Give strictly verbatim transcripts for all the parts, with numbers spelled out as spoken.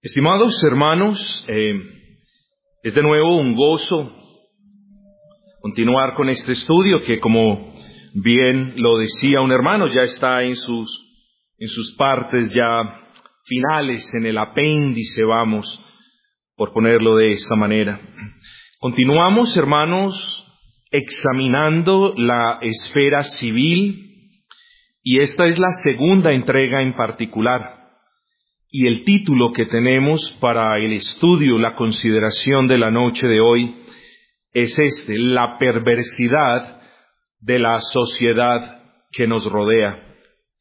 Estimados hermanos, eh, es de nuevo un gozo continuar con este estudio que, como bien lo decía un hermano, ya está en sus, en sus partes ya finales, en el apéndice, vamos, por ponerlo de esta manera. Continuamos, hermanos, examinando la esfera civil, y esta es la segunda entrega en particular. Y el título que tenemos para el estudio, la consideración de la noche de hoy, es este: la perversidad de la sociedad que nos rodea.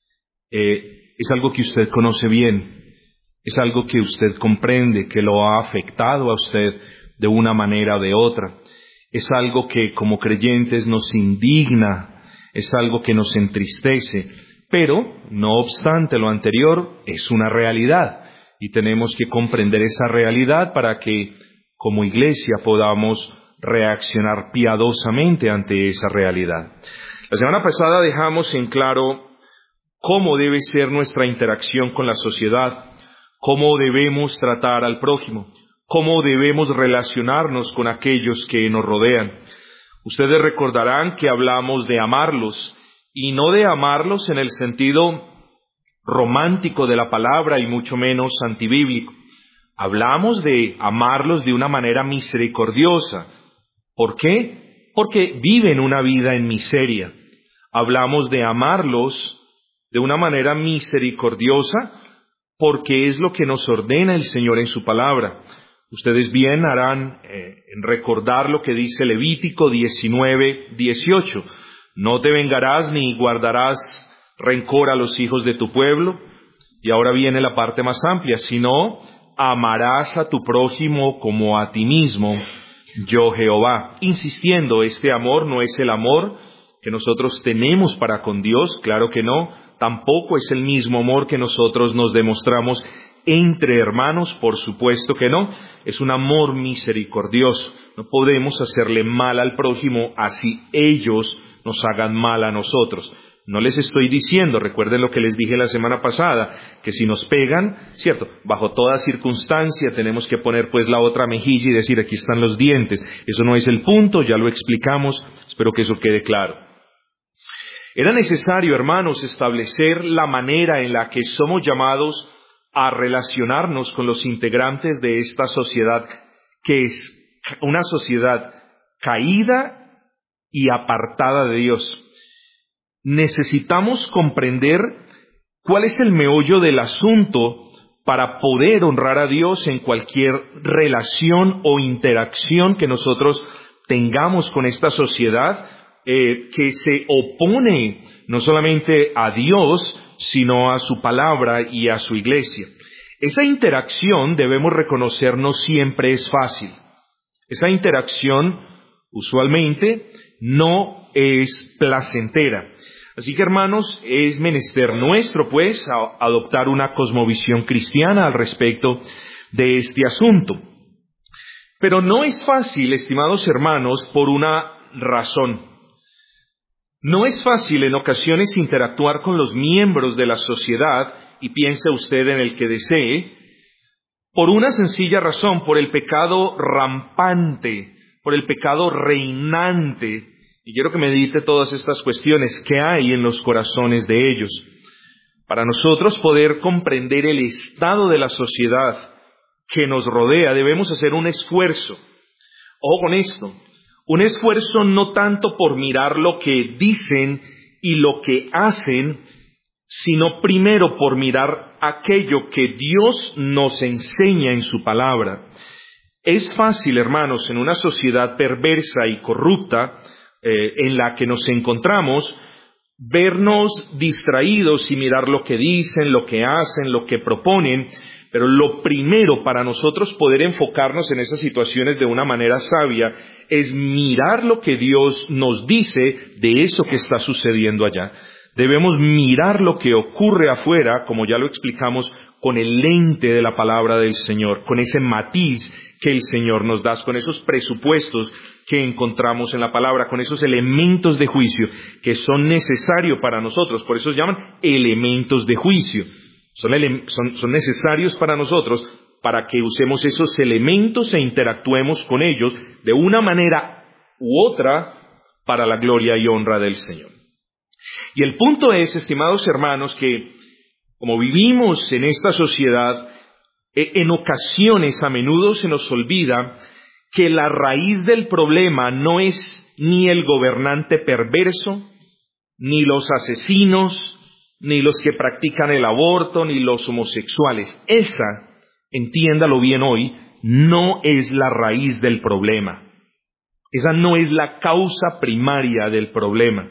Eh, es algo que usted conoce bien, es algo que usted comprende, que lo ha afectado a usted de una manera o de otra. Es algo que como creyentes nos indigna, es algo que nos entristece. Pero, no obstante lo anterior, es una realidad y tenemos que comprender esa realidad para que, como iglesia, podamos reaccionar piadosamente ante esa realidad. La semana pasada dejamos en claro cómo debe ser nuestra interacción con la sociedad, cómo debemos tratar al prójimo, cómo debemos relacionarnos con aquellos que nos rodean. Ustedes recordarán que hablamos de amarlos, y no de amarlos en el sentido romántico de la palabra y mucho menos antibíblico. Hablamos de amarlos de una manera misericordiosa. ¿Por qué? Porque viven una vida en miseria. Hablamos de amarlos de una manera misericordiosa porque es lo que nos ordena el Señor en su palabra. Ustedes bien harán eh, en recordar lo que dice Levítico diecinueve dieciocho. No te vengarás ni guardarás rencor a los hijos de tu pueblo. Y ahora viene la parte más amplia, sino amarás a tu prójimo como a ti mismo, yo Jehová. Insistiendo, este amor no es el amor que nosotros tenemos para con Dios, claro que no. Tampoco es el mismo amor que nosotros nos demostramos entre hermanos, por supuesto que no. Es un amor misericordioso. No podemos hacerle mal al prójimo así ellos nos hagan mal a nosotros. No les estoy diciendo, recuerden lo que les dije la semana pasada, que si nos pegan, cierto, bajo toda circunstancia tenemos que poner pues la otra mejilla y decir aquí están los dientes. Eso no es el punto, ya lo explicamos, espero que eso quede claro. Era necesario, hermanos, establecer la manera en la que somos llamados a relacionarnos con los integrantes de esta sociedad, que es una sociedad caída y apartada de Dios. Necesitamos comprender cuál es el meollo del asunto para poder honrar a Dios en cualquier relación o interacción que nosotros tengamos con esta sociedad eh, que se opone no solamente a Dios, sino a su palabra y a su iglesia. Esa interacción, debemos reconocer, no siempre es fácil. Esa interacción usualmente no es placentera. Así que, hermanos, es menester nuestro, pues, a adoptar una cosmovisión cristiana al respecto de este asunto. Pero no es fácil, estimados hermanos, por una razón. No es fácil en ocasiones interactuar con los miembros de la sociedad, y piense usted en el que desee, por una sencilla razón: por el pecado rampante, por el pecado reinante. Y quiero que medite todas estas cuestiones que hay en los corazones de ellos. Para nosotros poder comprender el estado de la sociedad que nos rodea, debemos hacer un esfuerzo. Ojo con esto, un esfuerzo no tanto por mirar lo que dicen y lo que hacen, sino primero por mirar aquello que Dios nos enseña en su palabra. Es fácil, hermanos, en una sociedad perversa y corrupta eh, en la que nos encontramos, vernos distraídos y mirar lo que dicen, lo que hacen, lo que proponen, pero lo primero para nosotros poder enfocarnos en esas situaciones de una manera sabia es mirar lo que Dios nos dice de eso que está sucediendo allá. Debemos mirar lo que ocurre afuera, como ya lo explicamos, con el lente de la palabra del Señor, con ese matiz que el Señor nos da, con esos presupuestos que encontramos en la palabra, con esos elementos de juicio que son necesarios para nosotros. Por eso se llaman elementos de juicio. Son, ele- son, son necesarios para nosotros para que usemos esos elementos e interactuemos con ellos de una manera u otra para la gloria y honra del Señor. Y el punto es, estimados hermanos, que como vivimos en esta sociedad, en ocasiones, a menudo se nos olvida que la raíz del problema no es ni el gobernante perverso, ni los asesinos, ni los que practican el aborto, ni los homosexuales. Esa, entiéndalo bien hoy, no es la raíz del problema. Esa no es la causa primaria del problema.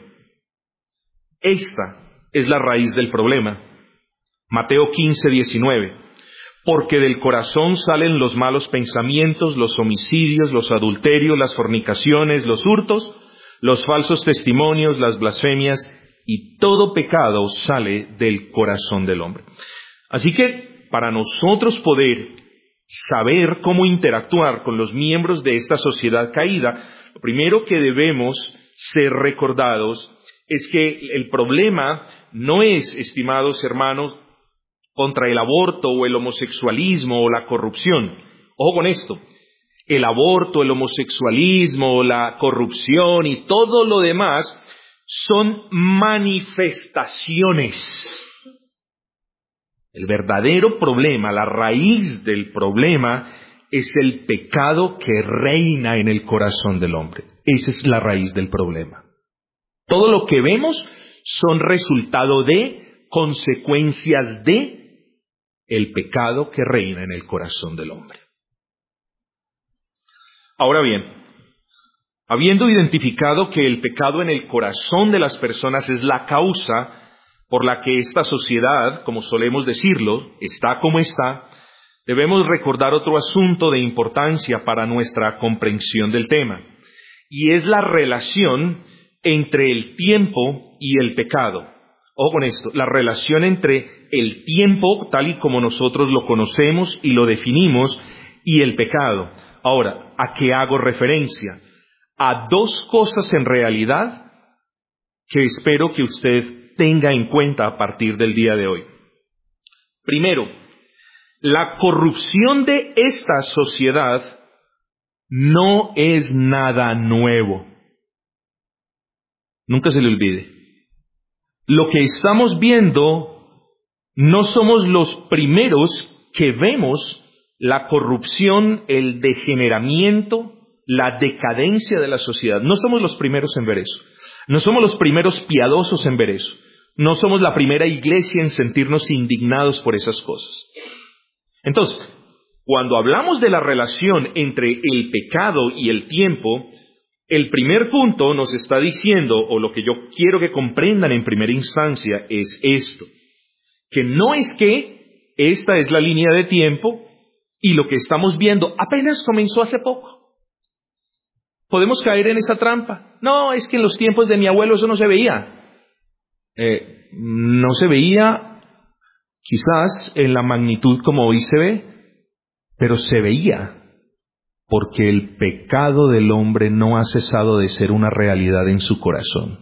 Esta es la raíz del problema. Mateo quince, diecinueve. Porque del corazón salen los malos pensamientos, los homicidios, los adulterios, las fornicaciones, los hurtos, los falsos testimonios, las blasfemias, y todo pecado sale del corazón del hombre. Así que, para nosotros poder saber cómo interactuar con los miembros de esta sociedad caída, lo primero que debemos ser recordados es que el problema no es, estimados hermanos, contra el aborto o el homosexualismo o la corrupción. Ojo con esto. El aborto, el homosexualismo, la corrupción y todo lo demás son manifestaciones. El verdadero problema, la raíz del problema, es el pecado que reina en el corazón del hombre. Esa es la raíz del problema. Todo lo que vemos son resultado de, consecuencias de, el pecado que reina en el corazón del hombre. Ahora bien, habiendo identificado que el pecado en el corazón de las personas es la causa por la que esta sociedad, como solemos decirlo, está como está, debemos recordar otro asunto de importancia para nuestra comprensión del tema, y es la relación entre el tiempo y el pecado. Ojo con esto, la relación entre el tiempo, tal y como nosotros lo conocemos y lo definimos, y el pecado. Ahora, ¿a qué hago referencia? A dos cosas en realidad que espero que usted tenga en cuenta a partir del día de hoy. Primero, la corrupción de esta sociedad no es nada nuevo. Nunca se le olvide. Lo que estamos viendo, no somos los primeros que vemos la corrupción, el degeneramiento, la decadencia de la sociedad. No somos los primeros en ver eso. No somos los primeros piadosos en ver eso. No somos la primera iglesia en sentirnos indignados por esas cosas. Entonces, cuando hablamos de la relación entre el pecado y el tiempo, el primer punto nos está diciendo, o lo que yo quiero que comprendan en primera instancia, es esto. Que no es que esta es la línea de tiempo y lo que estamos viendo apenas comenzó hace poco. Podemos caer en esa trampa. No, es que en los tiempos de mi abuelo eso no se veía. Eh, no se veía quizás en la magnitud como hoy se ve, pero se veía. Porque el pecado del hombre no ha cesado de ser una realidad en su corazón.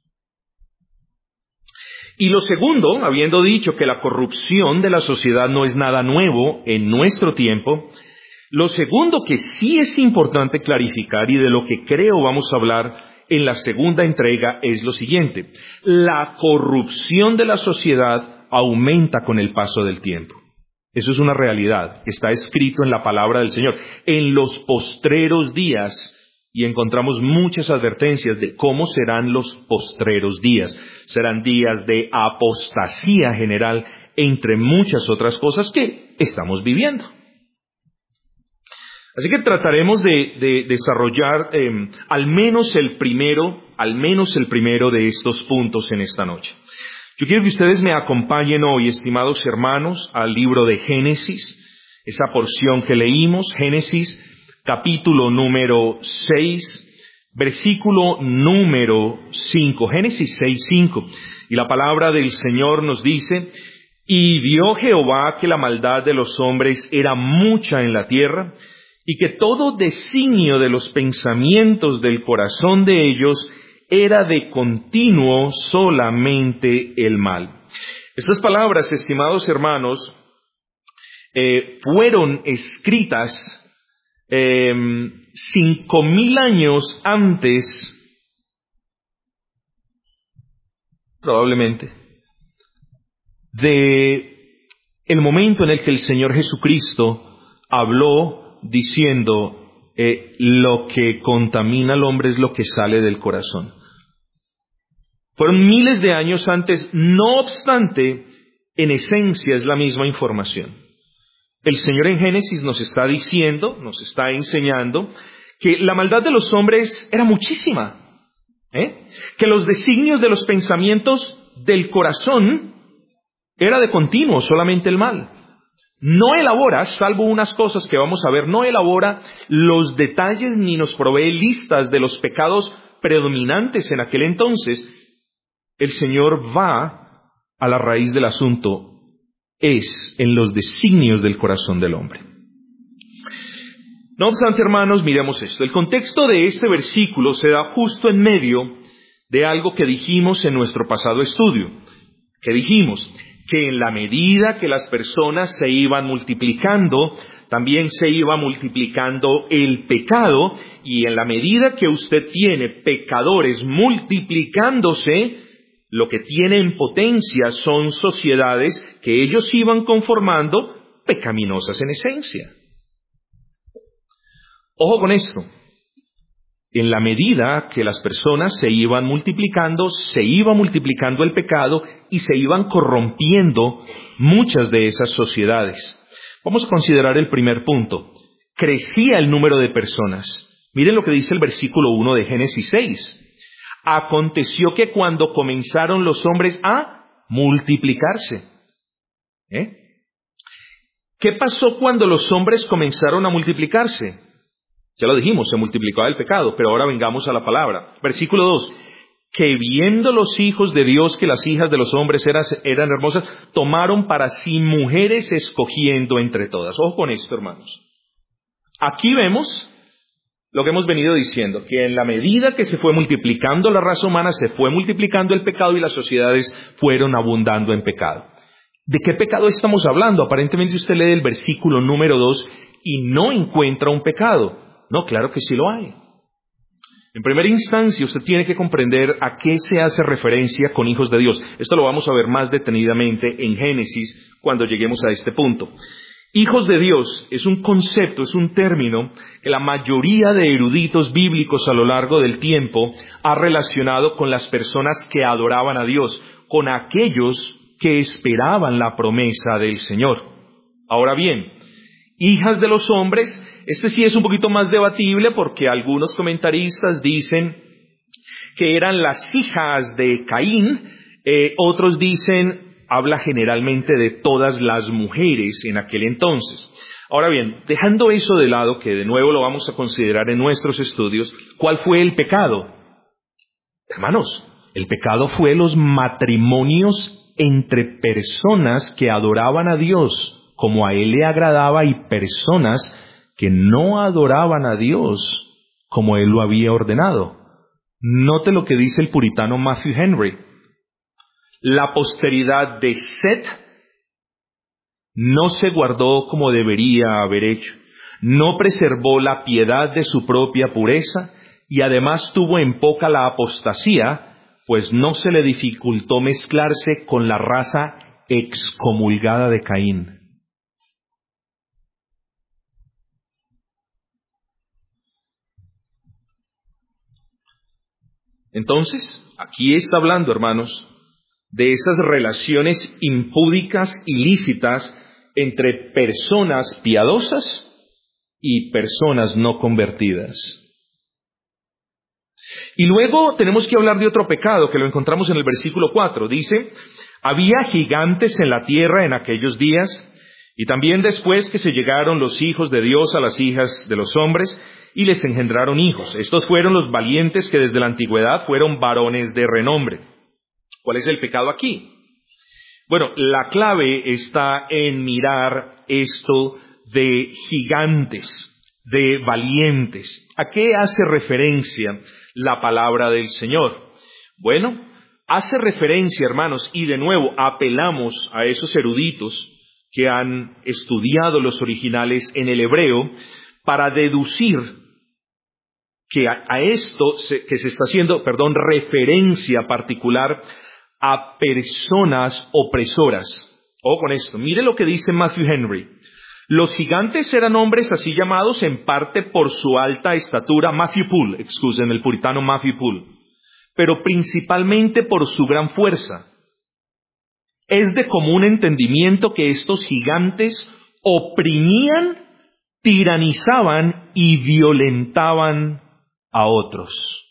Y lo segundo, habiendo dicho que la corrupción de la sociedad no es nada nuevo en nuestro tiempo, lo segundo que sí es importante clarificar y de lo que creo vamos a hablar en la segunda entrega es lo siguiente. La corrupción de la sociedad aumenta con el paso del tiempo. Eso es una realidad, está escrito en la palabra del Señor. En los postreros días, y encontramos muchas advertencias de cómo serán los postreros días. Serán días de apostasía general, entre muchas otras cosas que estamos viviendo. Así que trataremos de, de desarrollar eh, al menos el primero, al menos el primero de estos puntos en esta noche. Yo quiero que ustedes me acompañen hoy, estimados hermanos, al libro de Génesis, esa porción que leímos, Génesis capítulo número seis, versículo número cinco, Génesis seis, cinco. Y la palabra del Señor nos dice, y vio Jehová que la maldad de los hombres era mucha en la tierra, y que todo designio de los pensamientos del corazón de ellos era de continuo solamente el mal. Estas palabras, estimados hermanos, eh, fueron escritas eh, cinco mil años antes, probablemente, de el momento en el que el Señor Jesucristo habló diciendo, eh, lo que contamina al hombre es lo que sale del corazón. Fueron miles de años antes, no obstante, en esencia es la misma información. El Señor en Génesis nos está diciendo, nos está enseñando, que la maldad de los hombres era muchísima, ¿eh? Que los designios de los pensamientos del corazón era de continuo, solamente el mal. No elabora, salvo unas cosas que vamos a ver, no elabora los detalles ni nos provee listas de los pecados predominantes en aquel entonces. El Señor va a la raíz del asunto, es en los designios del corazón del hombre. No obstante, hermanos, miremos esto. El contexto de este versículo se da justo en medio de algo que dijimos en nuestro pasado estudio. Que dijimos que en la medida que las personas se iban multiplicando, también se iba multiplicando el pecado, y en la medida que usted tiene pecadores multiplicándose, lo que tiene en potencia son sociedades que ellos iban conformando pecaminosas en esencia. Ojo con esto. En la medida que las personas se iban multiplicando, se iba multiplicando el pecado y se iban corrompiendo muchas de esas sociedades. Vamos a considerar el primer punto. Crecía el número de personas. Miren lo que dice el versículo uno de Génesis seis. Aconteció que cuando comenzaron los hombres a multiplicarse. ¿Eh? ¿Qué pasó cuando los hombres comenzaron a multiplicarse? Ya lo dijimos, se multiplicaba el pecado, pero ahora vengamos a la palabra. Versículo dos. Que viendo los hijos de Dios que las hijas de los hombres eran, eran hermosas, tomaron para sí mujeres escogiendo entre todas. Ojo con esto, hermanos. Aquí vemos lo que hemos venido diciendo, que en la medida que se fue multiplicando la raza humana, se fue multiplicando el pecado y las sociedades fueron abundando en pecado. ¿De qué pecado estamos hablando? Aparentemente usted lee el versículo número dos y no encuentra un pecado. No, claro que sí lo hay. En primera instancia, usted tiene que comprender a qué se hace referencia con hijos de Dios. Esto lo vamos a ver más detenidamente en Génesis cuando lleguemos a este punto. Hijos de Dios es un concepto, es un término que la mayoría de eruditos bíblicos a lo largo del tiempo ha relacionado con las personas que adoraban a Dios, con aquellos que esperaban la promesa del Señor. Ahora bien, hijas de los hombres, este sí es un poquito más debatible porque algunos comentaristas dicen que eran las hijas de Caín, eh, otros dicen, habla generalmente de todas las mujeres en aquel entonces. Ahora bien, dejando eso de lado, que de nuevo lo vamos a considerar en nuestros estudios, ¿cuál fue el pecado? Hermanos, el pecado fue los matrimonios entre personas que adoraban a Dios como a Él le agradaba y personas que no adoraban a Dios como Él lo había ordenado. Note lo que dice el puritano Matthew Henry. La posteridad de Set no se guardó como debería haber hecho, no preservó la piedad de su propia pureza y además tuvo en poca la apostasía, pues no se le dificultó mezclarse con la raza excomulgada de Caín. Entonces, aquí está hablando, hermanos, de esas relaciones impúdicas, ilícitas, entre personas piadosas y personas no convertidas. Y luego tenemos que hablar de otro pecado, que lo encontramos en el versículo cuatro. Dice, había gigantes en la tierra en aquellos días, y también después que se llegaron los hijos de Dios a las hijas de los hombres, y les engendraron hijos. Estos fueron los valientes que desde la antigüedad fueron varones de renombre. ¿Cuál es el pecado aquí? Bueno, la clave está en mirar esto de gigantes, de valientes. ¿A qué hace referencia la palabra del Señor? Bueno, hace referencia, hermanos, y de nuevo apelamos a esos eruditos que han estudiado los originales en el hebreo para deducir que a, a esto se, que se está haciendo, perdón, referencia particular a personas opresoras. Ojo con esto, mire lo que dice Matthew Henry. Los gigantes eran hombres así llamados en parte por su alta estatura, Matthew Poole, excusen, el puritano Matthew Poole, pero principalmente por su gran fuerza. Es de común entendimiento que estos gigantes oprimían, tiranizaban y violentaban a otros.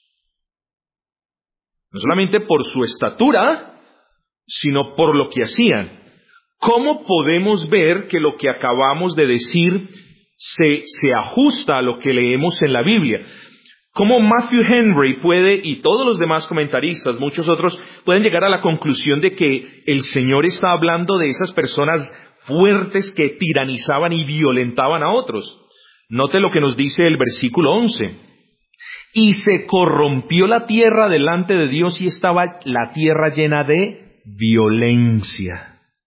No solamente por su estatura, sino por lo que hacían. ¿Cómo podemos ver que lo que acabamos de decir se, se ajusta a lo que leemos en la Biblia? ¿Cómo Matthew Henry puede, y todos los demás comentaristas, muchos otros, pueden llegar a la conclusión de que el Señor está hablando de esas personas fuertes que tiranizaban y violentaban a otros? Note lo que nos dice el versículo once. Y se corrompió la tierra delante de Dios y estaba la tierra llena de violencia.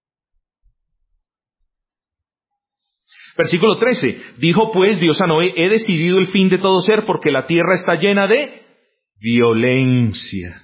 Versículo trece, dijo pues Dios a Noé, he decidido el fin de todo ser porque la tierra está llena de violencia.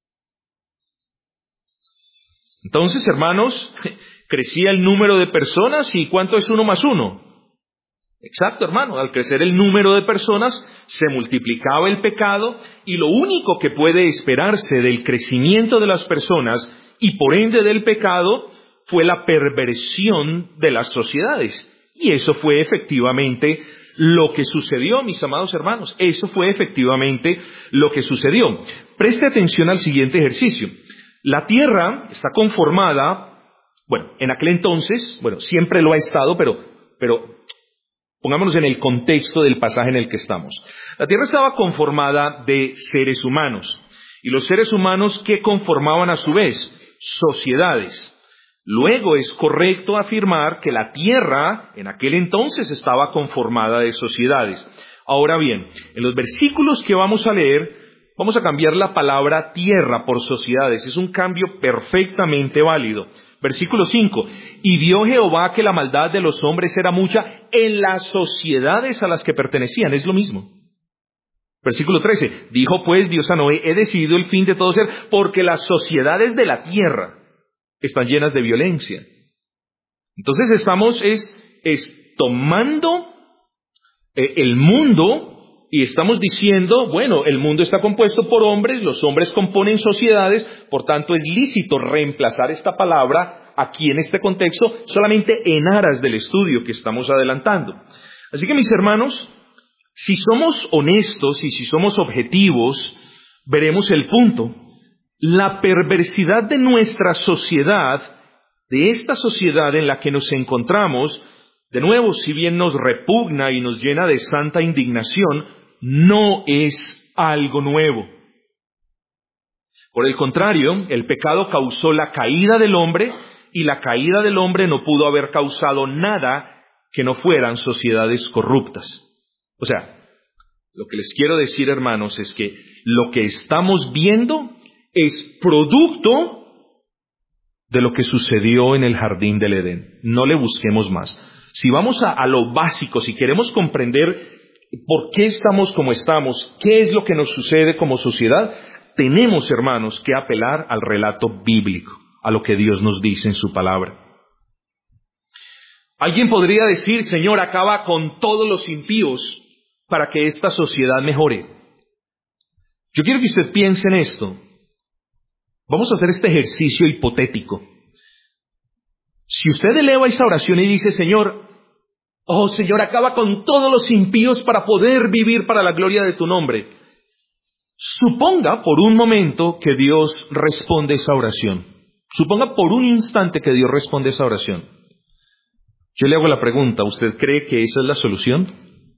Entonces, hermanos, crecía el número de personas y ¿cuánto es uno más uno? Exacto, hermano, al crecer el número de personas se multiplicaba el pecado y lo único que puede esperarse del crecimiento de las personas y por ende del pecado fue la perversión de las sociedades. Y eso fue efectivamente lo que sucedió, mis amados hermanos. Eso fue efectivamente lo que sucedió. Preste atención al siguiente ejercicio. La tierra está conformada, bueno, en aquel entonces, bueno, siempre lo ha estado, pero, pero pongámonos en el contexto del pasaje en el que estamos. La tierra estaba conformada de seres humanos. Y los seres humanos que conformaban a su vez sociedades. Luego es correcto afirmar que la tierra en aquel entonces estaba conformada de sociedades. Ahora bien, en los versículos que vamos a leer, vamos a cambiar la palabra tierra por sociedades. Es un cambio perfectamente válido. Versículo cinco. Y vio Jehová que la maldad de los hombres era mucha en las sociedades a las que pertenecían. Es lo mismo. Versículo trece. Dijo pues Dios a Noé, he decidido el fin de todo ser, porque las sociedades de la tierra están llenas de violencia. Entonces estamos es, es tomando eh, el mundo y estamos diciendo, bueno, el mundo está compuesto por hombres, los hombres componen sociedades, por tanto es lícito reemplazar esta palabra aquí en este contexto solamente en aras del estudio que estamos adelantando. Así que mis hermanos, si somos honestos y si somos objetivos, veremos el punto. La perversidad de nuestra sociedad, de esta sociedad en la que nos encontramos, de nuevo, si bien nos repugna y nos llena de santa indignación, no es algo nuevo. Por el contrario, el pecado causó la caída del hombre y la caída del hombre no pudo haber causado nada que no fueran sociedades corruptas. O sea, lo que les quiero decir, hermanos, es que lo que estamos viendo es producto de lo que sucedió en el jardín del Edén. No le busquemos más. Si vamos a, a lo básico, si queremos comprender por qué estamos como estamos, qué es lo que nos sucede como sociedad, tenemos, hermanos, que apelar al relato bíblico, a lo que Dios nos dice en su palabra. Alguien podría decir, Señor, acaba con todos los impíos para que esta sociedad mejore. Yo quiero que usted piense en esto. Vamos a hacer este ejercicio hipotético. Si usted eleva esa oración y dice, Señor, oh Señor, acaba con todos los impíos para poder vivir para la gloria de tu nombre. Suponga por un momento que Dios responde esa oración. Suponga por un instante que Dios responde esa oración. Yo le hago la pregunta, ¿usted cree que esa es la solución?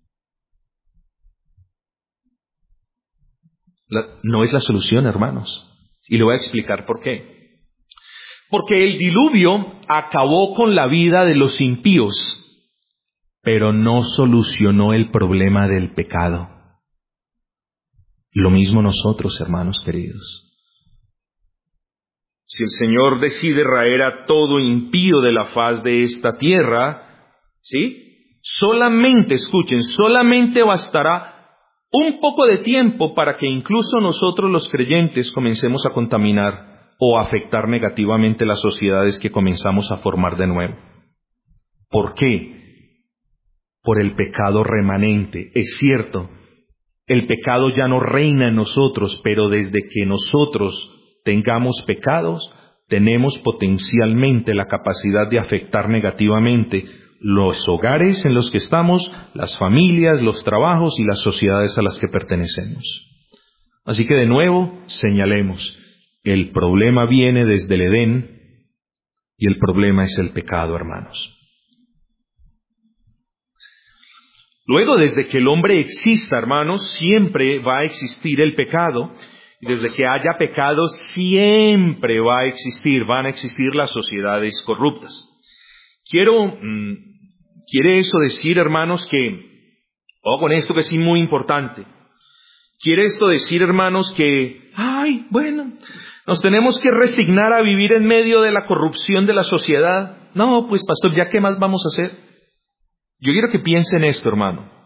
La, no es la solución, hermanos. Y le voy a explicar por qué. Porque el diluvio acabó con la vida de los impíos, pero no solucionó el problema del pecado. Lo mismo nosotros, hermanos queridos. Si el Señor decide raer a todo impío de la faz de esta tierra, ¿sí? Solamente, escuchen, solamente bastará un poco de tiempo para que incluso nosotros los creyentes comencemos a contaminar o a afectar negativamente las sociedades que comenzamos a formar de nuevo. ¿Por qué? Por el pecado remanente. Es cierto, el pecado ya no reina en nosotros, pero desde que nosotros tengamos pecados, tenemos potencialmente la capacidad de afectar negativamente los hogares en los que estamos, las familias, los trabajos y las sociedades a las que pertenecemos. Así que de nuevo señalemos, el problema viene desde el Edén y el problema es el pecado, hermanos. Luego, desde que el hombre exista, hermanos, siempre va a existir el pecado. Y desde que haya pecado, siempre va a existir, van a existir las sociedades corruptas. Quiero, mmm, quiere eso decir, hermanos, que, ojo con esto que es muy importante. Quiere esto decir, hermanos, que, ay, bueno, nos tenemos que resignar a vivir en medio de la corrupción de la sociedad. No, pues pastor, ¿ya qué más vamos a hacer? Yo quiero que piensen esto, hermano.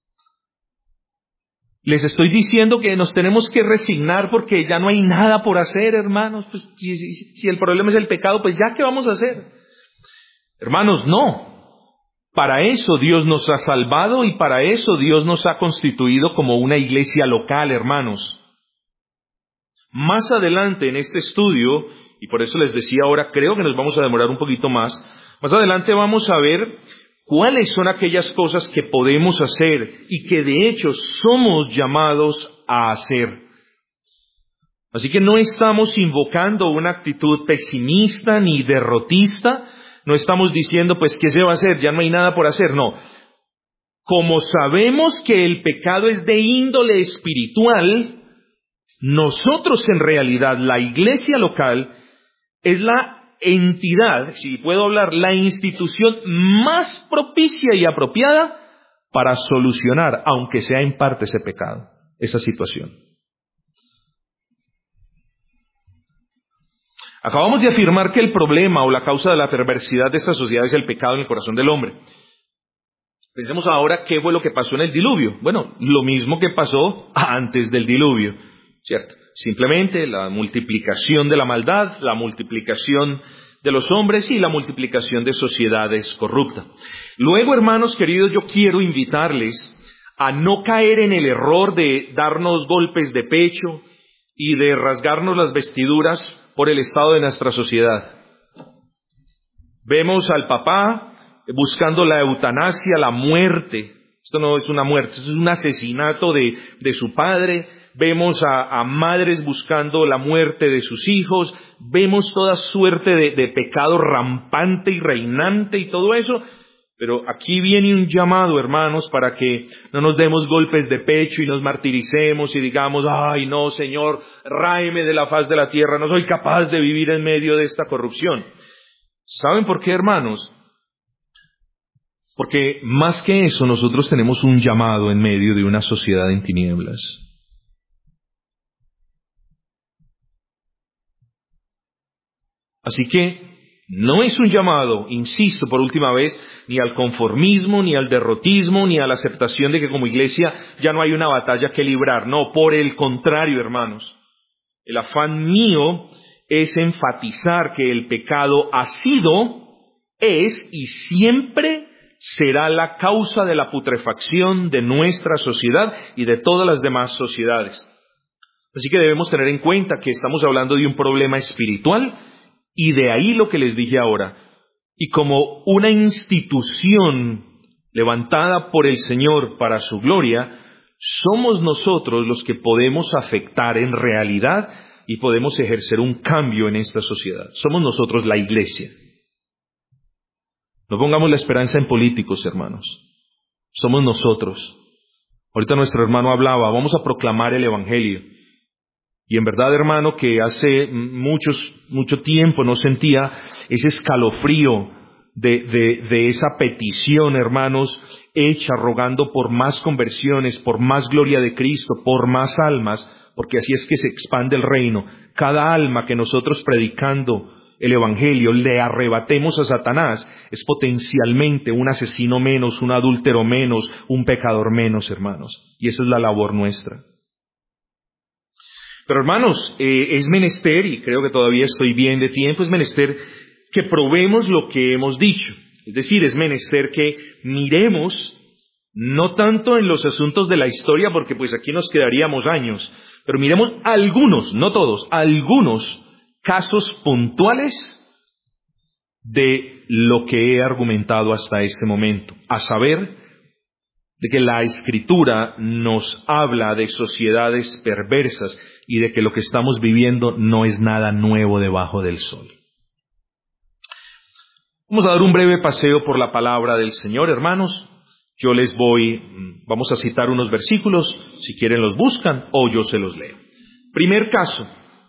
Les estoy diciendo que nos tenemos que resignar porque ya no hay nada por hacer, hermanos. Pues, si, si, si el problema es el pecado, pues ya, ¿qué vamos a hacer? Hermanos, no. Para eso Dios nos ha salvado y para eso Dios nos ha constituido como una iglesia local, hermanos. Más adelante en este estudio, y por eso les decía ahora, creo que nos vamos a demorar un poquito más, más adelante vamos a ver cuáles son aquellas cosas que podemos hacer y que de hecho somos llamados a hacer. Así que no estamos invocando una actitud pesimista ni derrotista, no estamos diciendo pues ¿qué se va a hacer? Ya no hay nada por hacer, no. Como sabemos que el pecado es de índole espiritual, nosotros en realidad, la iglesia local, es la entidad, si puedo hablar, la institución más propicia y apropiada para solucionar, aunque sea en parte ese pecado, esa situación. Acabamos de afirmar que el problema o la causa de la perversidad de esta sociedad es el pecado en el corazón del hombre. Pensemos ahora qué fue lo que pasó en el diluvio. Bueno, lo mismo que pasó antes del diluvio, ¿cierto? Simplemente la multiplicación de la maldad, la multiplicación de los hombres y la multiplicación de sociedades corruptas. Luego, hermanos queridos, yo quiero invitarles a no caer en el error de darnos golpes de pecho y de rasgarnos las vestiduras por el estado de nuestra sociedad. Vemos al papá buscando la eutanasia, la muerte. Esto no es una muerte, esto es un asesinato de, de su padre. Vemos a, a madres buscando la muerte de sus hijos, vemos toda suerte de, de pecado rampante y reinante y todo eso, pero aquí viene un llamado, hermanos, para que no nos demos golpes de pecho y nos martiricemos y digamos, ay no, Señor, ráeme de la faz de la tierra, no soy capaz de vivir en medio de esta corrupción. ¿Saben por qué, hermanos? Porque más que eso, nosotros tenemos un llamado en medio de una sociedad en tinieblas. Así que no es un llamado, insisto por última vez, ni al conformismo, ni al derrotismo, ni a la aceptación de que como iglesia ya no hay una batalla que librar. No, por el contrario, hermanos. El afán mío es enfatizar que el pecado ha sido, es y siempre será la causa de la putrefacción de nuestra sociedad y de todas las demás sociedades. Así que debemos tener en cuenta que estamos hablando de un problema espiritual. Y de ahí lo que les dije ahora. Y como una institución levantada por el Señor para su gloria, somos nosotros los que podemos afectar en realidad y podemos ejercer un cambio en esta sociedad. Somos nosotros la iglesia. No pongamos la esperanza en políticos, hermanos. Somos nosotros. Ahorita nuestro hermano hablaba, vamos a proclamar el Evangelio. Y en verdad, hermano, que hace muchos, mucho tiempo no sentía ese escalofrío de, de, de esa petición, hermanos, hecha rogando por más conversiones, por más gloria de Cristo, por más almas, porque así es que se expande el reino. cada alma que nosotros predicando el Evangelio le arrebatemos a Satanás es potencialmente un asesino menos, un adúltero menos, un pecador menos, hermanos. Y esa es la labor nuestra. Pero hermanos, eh, es menester, y creo que todavía estoy bien de tiempo, es menester que probemos lo que hemos dicho. Es decir, es menester que miremos, no tanto en los asuntos de la historia, porque pues aquí nos quedaríamos años, pero miremos algunos, no todos, algunos casos puntuales de lo que he argumentado hasta este momento, a saber, de que la Escritura nos habla de sociedades perversas y de que lo que estamos viviendo no es nada nuevo debajo del sol. Vamos a dar un breve paseo por la palabra del Señor, hermanos. Yo les voy, vamos a citar unos versículos, si quieren los buscan o yo se los leo. Primer caso.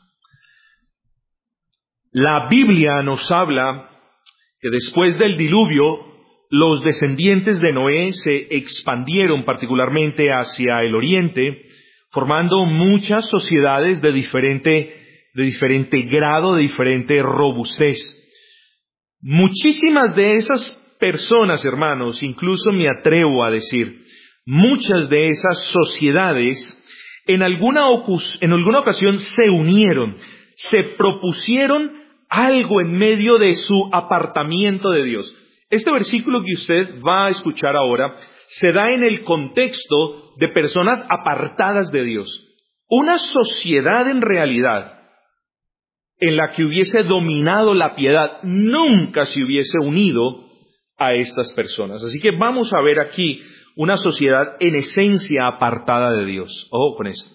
La Biblia nos habla que después del diluvio, los descendientes de Noé se expandieron particularmente hacia el oriente, formando muchas sociedades de diferente, de diferente grado, de diferente robustez. Muchísimas de esas personas, hermanos, incluso me atrevo a decir, muchas de esas sociedades en alguna, ocus, en alguna ocasión se unieron, se propusieron algo en medio de su apartamiento de Dios. Este versículo que usted va a escuchar ahora se da en el contexto de personas apartadas de Dios. Una sociedad en realidad en la que hubiese dominado la piedad nunca se hubiese unido a estas personas. Así que vamos a ver aquí una sociedad en esencia apartada de Dios. Ojo con esto.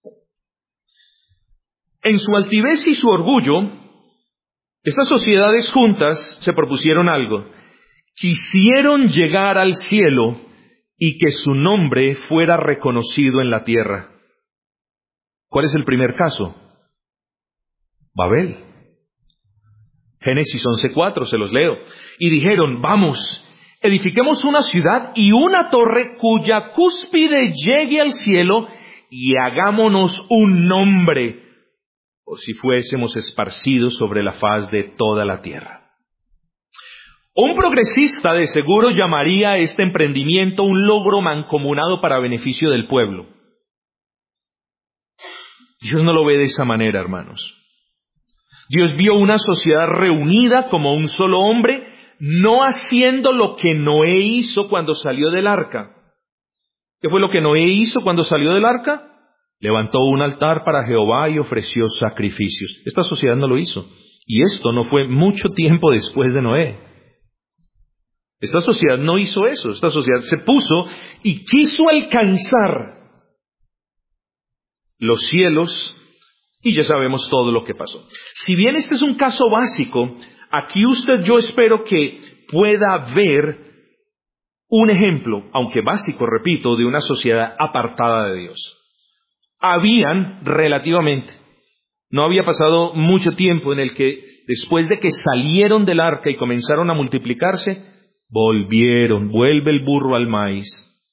En su altivez y su orgullo, estas sociedades juntas se propusieron algo. Quisieron llegar al cielo y que su nombre fuera reconocido en la tierra. ¿Cuál es el primer caso? Babel. Génesis once cuatro, se los leo. Y dijeron, vamos, edifiquemos una ciudad y una torre cuya cúspide llegue al cielo y hagámonos un nombre, o si fuésemos esparcidos sobre la faz de toda la tierra. Un progresista de seguro llamaría a este emprendimiento un logro mancomunado para beneficio del pueblo. Dios no lo ve de esa manera, hermanos. Dios vio una sociedad reunida como un solo hombre, no haciendo lo que Noé hizo cuando salió del arca. ¿Qué fue lo que Noé hizo cuando salió del arca? Levantó un altar para Jehová y ofreció sacrificios. Esta sociedad no lo hizo. Y esto no fue mucho tiempo después de Noé. Esta sociedad no hizo eso. Esta sociedad se puso y quiso alcanzar los cielos y ya sabemos todo lo que pasó. Si bien este es un caso básico, aquí usted yo espero que pueda ver un ejemplo, aunque básico, repito, de una sociedad apartada de Dios. Habían relativamente, no había pasado mucho tiempo en el que después de que salieron del arca y comenzaron a multiplicarse, volvieron, vuelve el burro al maíz.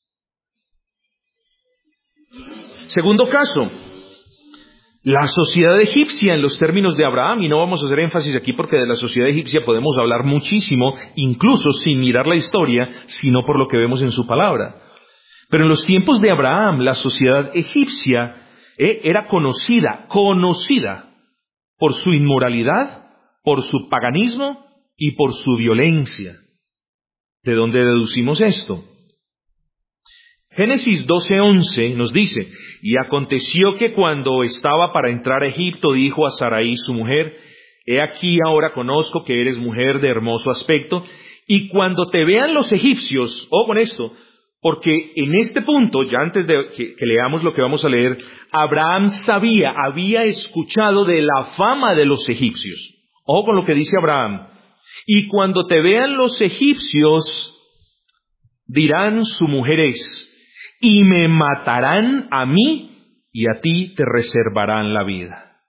Segundo caso, la sociedad egipcia en los términos de Abraham, y no vamos a hacer énfasis aquí porque de la sociedad egipcia podemos hablar muchísimo, incluso sin mirar la historia, sino por lo que vemos en su palabra. Pero en los tiempos de Abraham, la sociedad egipcia eh, era conocida, conocida por su inmoralidad, por su paganismo y por su violencia. ¿De dónde deducimos esto? Génesis doce once nos dice, y aconteció que cuando estaba para entrar a Egipto, dijo a Sarai su mujer, he aquí ahora conozco que eres mujer de hermoso aspecto, y cuando te vean los egipcios, ojo con esto, porque en este punto, ya antes de que, que leamos lo que vamos a leer, Abraham sabía, había escuchado de la fama de los egipcios. Ojo con lo que dice Abraham. Y cuando te vean los egipcios, dirán su mujer es, y me matarán a mí, y a ti te reservarán la vida.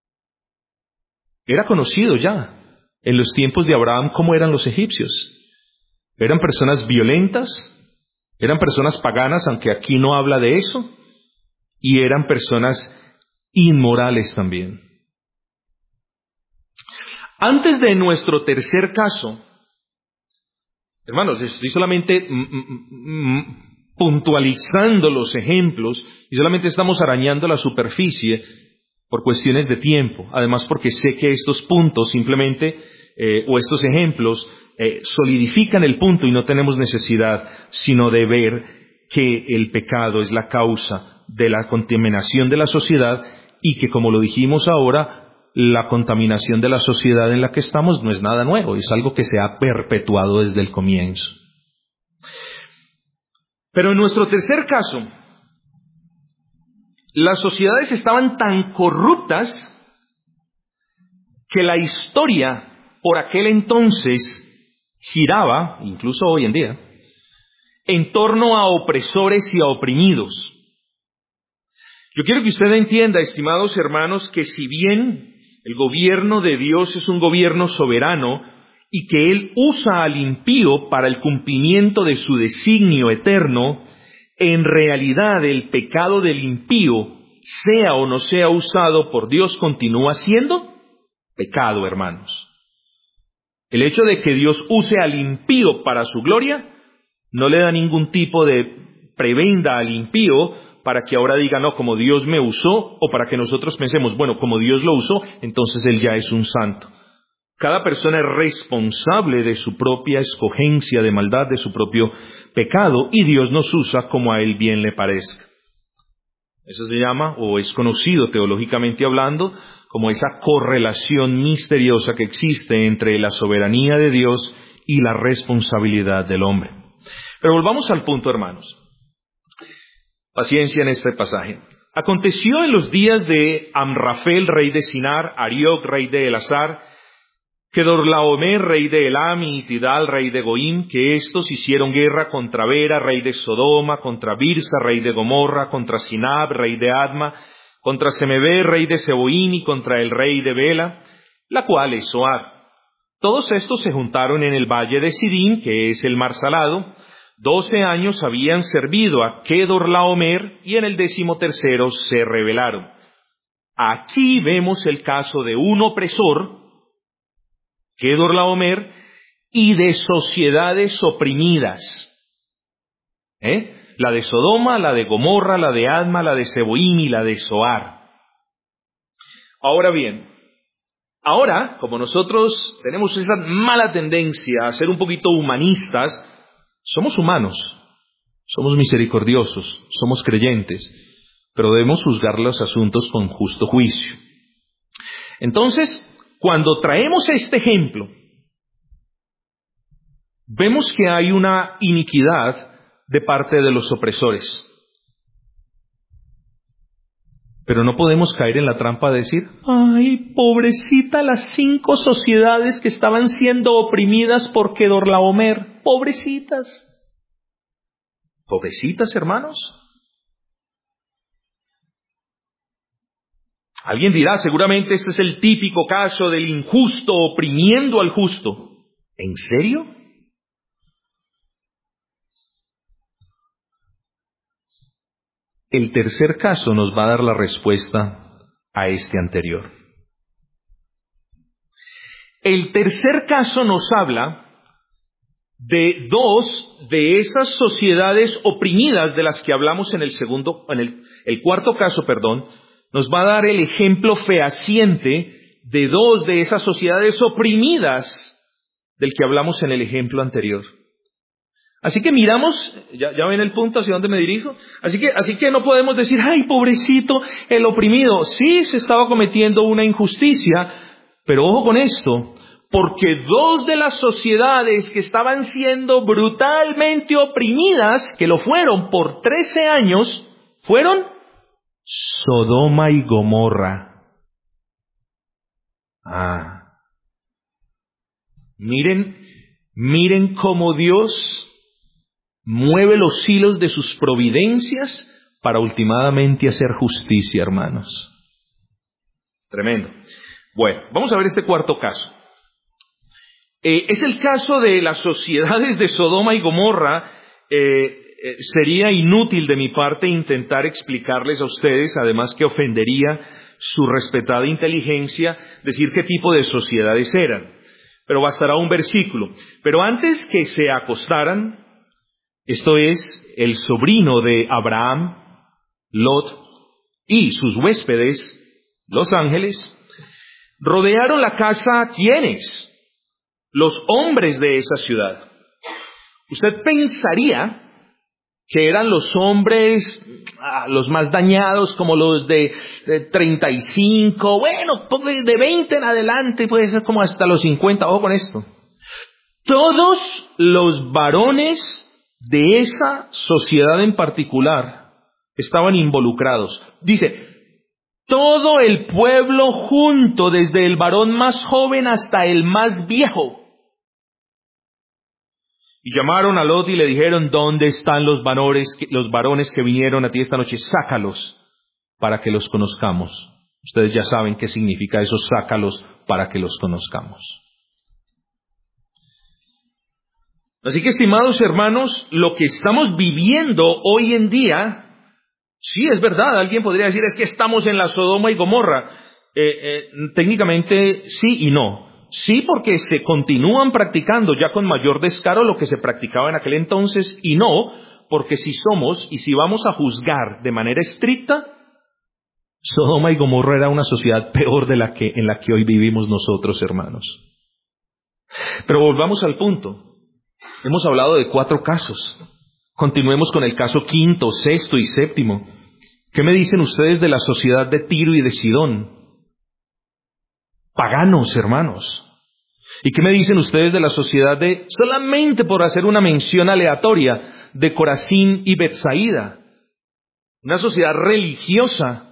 Era conocido ya, en los tiempos de Abraham, cómo eran los egipcios. Eran personas violentas, eran personas paganas, aunque aquí no habla de eso, y eran personas inmorales también. Antes de nuestro tercer caso, hermanos, estoy solamente mm, mm, mm, puntualizando los ejemplos y solamente estamos arañando la superficie por cuestiones de tiempo. Además, porque sé que estos puntos simplemente, eh, o estos ejemplos, eh, solidifican el punto y no tenemos necesidad sino de ver que el pecado es la causa de la contaminación de la sociedad y que, como lo dijimos ahora, la contaminación de la sociedad en la que estamos no es nada nuevo, es algo que se ha perpetuado desde el comienzo. Pero en nuestro tercer caso, las sociedades estaban tan corruptas que la historia por aquel entonces giraba, incluso hoy en día, en torno a opresores y a oprimidos. Yo quiero que usted entienda, estimados hermanos, que si bien el gobierno de Dios es un gobierno soberano y que Él usa al impío para el cumplimiento de su designio eterno, en realidad el pecado del impío, sea o no sea usado por Dios, continúa siendo pecado, hermanos. El hecho de que Dios use al impío para su gloria no le da ningún tipo de prebenda al impío para que ahora diga, no, como Dios me usó, o para que nosotros pensemos, bueno, como Dios lo usó, entonces Él ya es un santo. Cada persona es responsable de su propia escogencia de maldad, de su propio pecado, y Dios nos usa como a Él bien le parezca. Eso se llama, o es conocido teológicamente hablando, como esa correlación misteriosa que existe entre la soberanía de Dios y la responsabilidad del hombre. Pero volvamos al punto, hermanos. Paciencia en este pasaje. Aconteció en los días de Amrafel, rey de Sinar, Arioc, rey de Elazar, Kedorlaomer, rey de Elam, y Tidal, rey de Goim, que estos hicieron guerra contra Bera, rey de Sodoma, contra Birsa, rey de Gomorra, contra Sinab, rey de Adma, contra Semebe, rey de Seboim, y contra el rey de Bela, la cual es Zoar. Todos estos se juntaron en el valle de Sidín, que es el mar salado. Doce años habían servido a Kedorlaomer y en el décimo tercero se rebelaron. Aquí vemos el caso de un opresor, Kedorlaomer, y de sociedades oprimidas. ¿Eh? La de Sodoma, la de Gomorra, la de Adma, la de Seboim y la de Zoar. Ahora bien, ahora, como nosotros tenemos esa mala tendencia a ser un poquito humanistas, somos humanos, somos misericordiosos, somos creyentes, pero debemos juzgar los asuntos con justo juicio. Entonces, cuando traemos este ejemplo, vemos que hay una iniquidad de parte de los opresores. Pero no podemos caer en la trampa de decir, ay, pobrecita las cinco sociedades que estaban siendo oprimidas por Kedorlaomer. Pobrecitas. ¿Pobrecitas, hermanos? Alguien dirá, seguramente este es el típico caso del injusto oprimiendo al justo. ¿En serio? El tercer caso nos va a dar la respuesta a este anterior. El tercer caso nos habla de dos de esas sociedades oprimidas de las que hablamos en el segundo, en el, el cuarto caso, perdón, nos va a dar el ejemplo fehaciente de dos de esas sociedades oprimidas del que hablamos en el ejemplo anterior. Así que miramos, ya, ya ven el punto hacia dónde me dirijo, así que, así que no podemos decir, ay, pobrecito, el oprimido. Sí, se estaba cometiendo una injusticia, pero ojo con esto, porque dos de las sociedades que estaban siendo brutalmente oprimidas, que lo fueron por trece años, fueron Sodoma y Gomorra. Ah. Miren, miren cómo Dios mueve los hilos de sus providencias para ultimadamente hacer justicia, hermanos. Tremendo. Bueno, vamos a ver este cuarto caso. Eh, es el caso de las sociedades de Sodoma y Gomorra. Eh, eh, sería inútil de mi parte intentar explicarles a ustedes, además que ofendería su respetada inteligencia, decir qué tipo de sociedades eran. Pero bastará un versículo. Pero antes que se acostaran, esto es, el sobrino de Abraham, Lot, y sus huéspedes, los ángeles, rodearon la casa, ¿quiénes? Los hombres de esa ciudad. Usted pensaría que eran los hombres, ah, los más dañados, como los de, de treinta y cinco, bueno, de veinte en adelante, puede ser como hasta los cincuenta, ojo con esto. Todos los varones de esa sociedad en particular estaban involucrados. Dice, todo el pueblo junto, desde el varón más joven hasta el más viejo. Y llamaron a Lot y le dijeron, ¿dónde están los varones, los varones que vinieron a ti esta noche? Sácalos para que los conozcamos. Ustedes ya saben qué significa eso, sácalos para que los conozcamos. Así que, estimados hermanos, lo que estamos viviendo hoy en día, sí, es verdad, alguien podría decir, es que estamos en la Sodoma y Gomorra. Eh, eh, técnicamente sí y no. Sí, porque se continúan practicando ya con mayor descaro lo que se practicaba en aquel entonces, y no, porque si somos y si vamos a juzgar de manera estricta, Sodoma y Gomorra era una sociedad peor de la que en la que hoy vivimos nosotros, hermanos. Pero volvamos al punto. Hemos hablado de cuatro casos. Continuemos con el caso quinto, sexto y séptimo. ¿Qué me dicen ustedes de la sociedad de Tiro y de Sidón? Paganos, hermanos. ¿Y qué me dicen ustedes de la sociedad de, solamente por hacer una mención aleatoria, de Corazín y Betsaida? Una sociedad religiosa.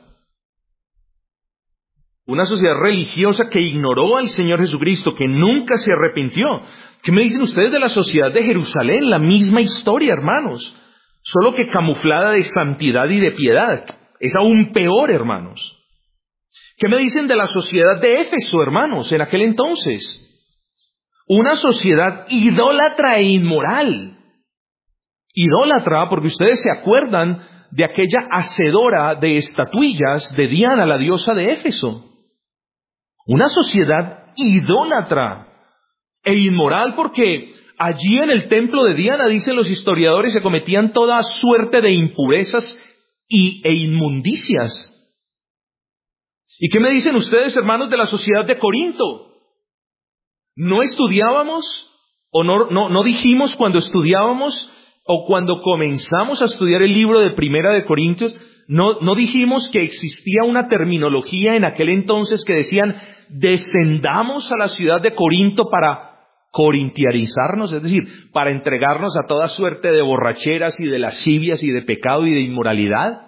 Una sociedad religiosa que ignoró al Señor Jesucristo, que nunca se arrepintió. ¿Qué me dicen ustedes de la sociedad de Jerusalén? La misma historia, hermanos. Solo que camuflada de santidad y de piedad. Es aún peor, hermanos. ¿Qué me dicen de la sociedad de Éfeso, hermanos, en aquel entonces? Una sociedad idólatra e inmoral. Idólatra, porque ustedes se acuerdan de aquella hacedora de estatuillas de Diana, la diosa de Éfeso. Una sociedad idólatra e inmoral, porque allí en el templo de Diana, dicen los historiadores, se cometían toda suerte de impurezas y, e inmundicias. ¿Y qué me dicen ustedes, hermanos, de la sociedad de Corinto? ¿No estudiábamos o no, no, no dijimos cuando estudiábamos o cuando comenzamos a estudiar el libro de Primera de Corintios, no, no dijimos que existía una terminología en aquel entonces que decían, descendamos a la ciudad de Corinto para corintiarizarnos, es decir, para entregarnos a toda suerte de borracheras y de lascivias y de pecado y de inmoralidad?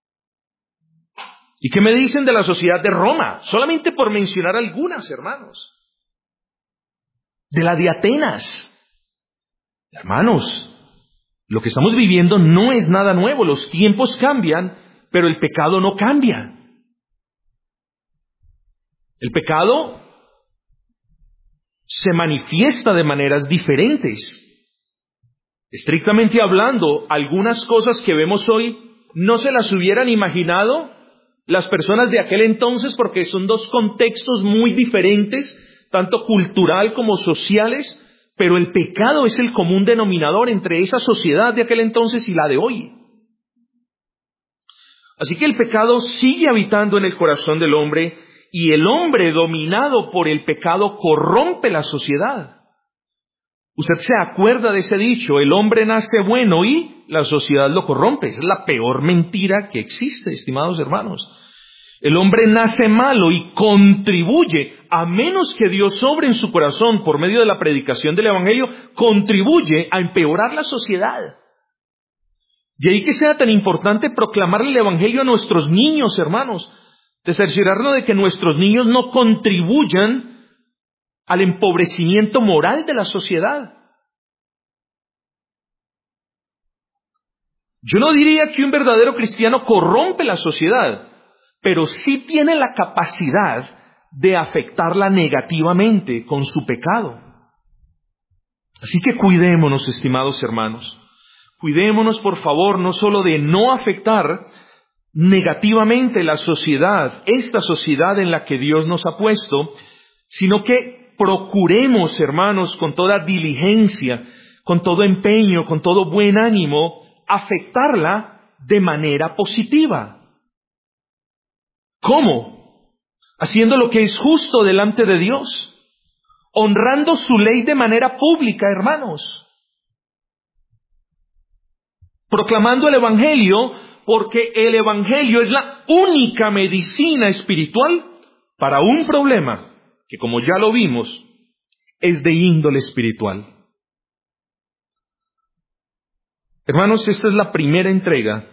¿Y qué me dicen de la sociedad de Roma? Solamente por mencionar algunas, hermanos. De la de Atenas. Hermanos, lo que estamos viviendo no es nada nuevo. Los tiempos cambian, pero el pecado no cambia. El pecado se manifiesta de maneras diferentes. Estrictamente hablando, algunas cosas que vemos hoy no se las hubieran imaginado las personas de aquel entonces, porque son dos contextos muy diferentes, tanto cultural como sociales, pero el pecado es el común denominador entre esa sociedad de aquel entonces y la de hoy. Así que el pecado sigue habitando en el corazón del hombre, y el hombre dominado por el pecado corrompe la sociedad. Usted se acuerda de ese dicho, el hombre nace bueno y la sociedad lo corrompe. Es la peor mentira que existe, estimados hermanos. El hombre nace malo y contribuye, a menos que Dios obre en su corazón por medio de la predicación del Evangelio, contribuye a empeorar la sociedad. De ahí que sea tan importante proclamar el Evangelio a nuestros niños, hermanos, de cerciorarnos de que nuestros niños no contribuyan al empobrecimiento moral de la sociedad. Yo no diría que un verdadero cristiano corrompe la sociedad, pero sí tiene la capacidad de afectarla negativamente con su pecado. Así que cuidémonos, estimados hermanos. Cuidémonos, por favor, no solo de no afectar negativamente la sociedad, esta sociedad en la que Dios nos ha puesto, sino que procuremos, hermanos, con toda diligencia, con todo empeño, con todo buen ánimo, afectarla de manera positiva. ¿Cómo? Haciendo lo que es justo delante de Dios, honrando su ley de manera pública, hermanos. Proclamando el Evangelio, porque el Evangelio es la única medicina espiritual para un problema que, como ya lo vimos, es de índole espiritual. Hermanos, esta es la primera entrega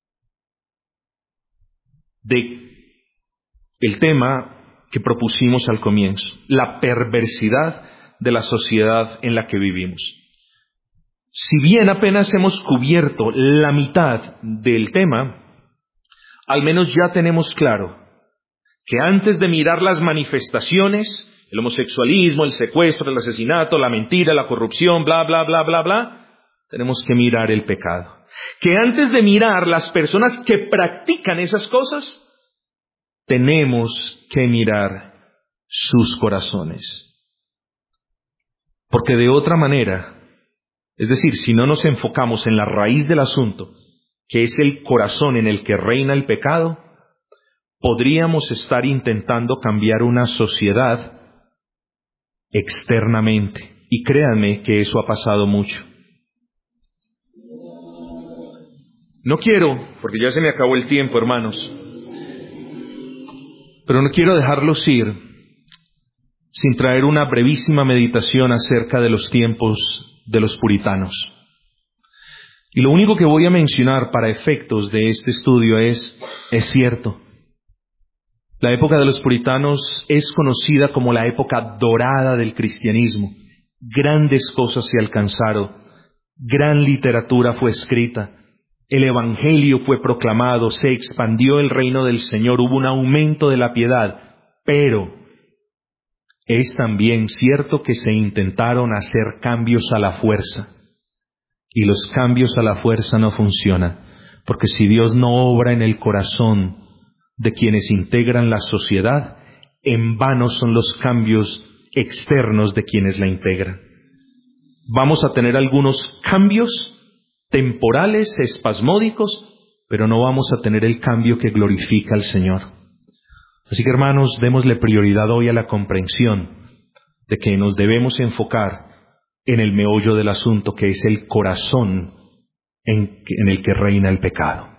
de el tema que propusimos al comienzo, la perversidad de la sociedad en la que vivimos. Si bien apenas hemos cubierto la mitad del tema, al menos ya tenemos claro que antes de mirar las manifestaciones, el homosexualismo, el secuestro, el asesinato, la mentira, la corrupción, bla, bla, bla, bla, bla, tenemos que mirar el pecado. Que antes de mirar las personas que practican esas cosas, tenemos que mirar sus corazones. Porque de otra manera, es decir, si no nos enfocamos en la raíz del asunto, que es el corazón en el que reina el pecado, podríamos estar intentando cambiar una sociedad externamente. Y créanme que eso ha pasado mucho. No quiero, porque ya se me acabó el tiempo, hermanos, pero no quiero dejarlos ir sin traer una brevísima meditación acerca de los tiempos de los puritanos. Y lo único que voy a mencionar para efectos de este estudio es, es cierto, la época de los puritanos es conocida como la época dorada del cristianismo. Grandes cosas se alcanzaron, gran literatura fue escrita, el Evangelio fue proclamado, se expandió el reino del Señor, hubo un aumento de la piedad, pero es también cierto que se intentaron hacer cambios a la fuerza, y los cambios a la fuerza no funcionan, porque si Dios no obra en el corazón de quienes integran la sociedad, en vano son los cambios externos de quienes la integran. Vamos a tener algunos cambios temporales, espasmódicos, pero no vamos a tener el cambio que glorifica al Señor. Así que, hermanos, démosle prioridad hoy a la comprensión de que nos debemos enfocar en el meollo del asunto, que es el corazón en, en el que reina el pecado.